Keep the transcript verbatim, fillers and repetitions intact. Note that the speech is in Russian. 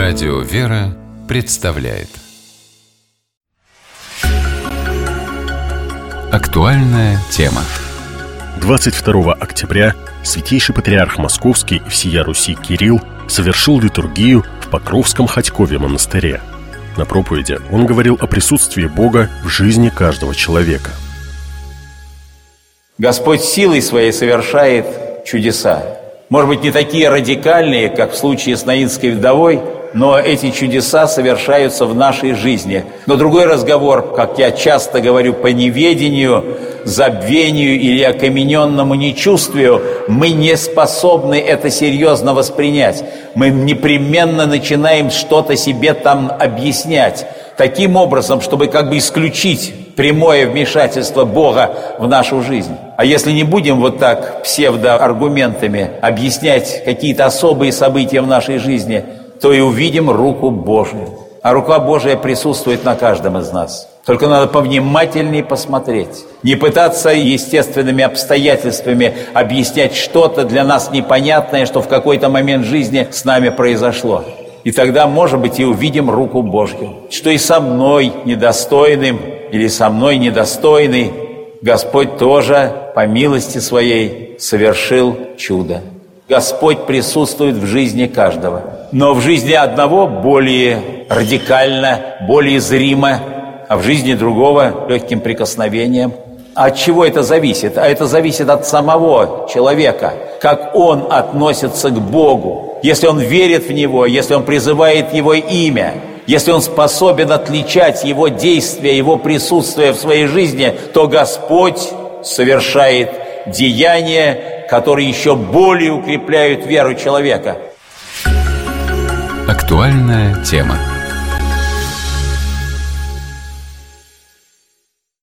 Радио «Вера» представляет актуальная тема. двадцать второго октября Святейший Патриарх Московский и всея Руси Кирилл совершил литургию в Покровском Ходькове монастыре. На проповеди он говорил о присутствии Бога в жизни каждого человека. Господь силой своей совершает чудеса. Может быть, не такие радикальные, как в случае с Наинской вдовой, но эти чудеса совершаются в нашей жизни. Но другой разговор, как я часто говорю, по неведению, забвению или окамененному нечувствию, мы не способны это серьезно воспринять. Мы непременно начинаем что-то себе там объяснять. Таким образом, чтобы как бы исключить прямое вмешательство Бога в нашу жизнь. А если не будем вот так псевдоаргументами объяснять какие-то особые события в нашей жизни, то и увидим руку Божию. А рука Божия присутствует на каждом из нас. Только надо повнимательнее посмотреть. Не пытаться естественными обстоятельствами объяснять что-то для нас непонятное, что в какой-то момент жизни с нами произошло. И тогда, может быть, и увидим руку Божью. Что и со мной недостойным или со мной недостойный Господь тоже по милости Своей совершил чудо. Господь присутствует в жизни каждого. Но в жизни одного более радикально, более зримо, а в жизни другого легким прикосновением. А от чего это зависит? А это зависит от самого человека, как он относится к Богу. Если он верит в Него, если он призывает Его имя, если он способен отличать Его действия, Его присутствие в своей жизни, то Господь совершает деяния, которые еще более укрепляют веру человека. Актуальная тема.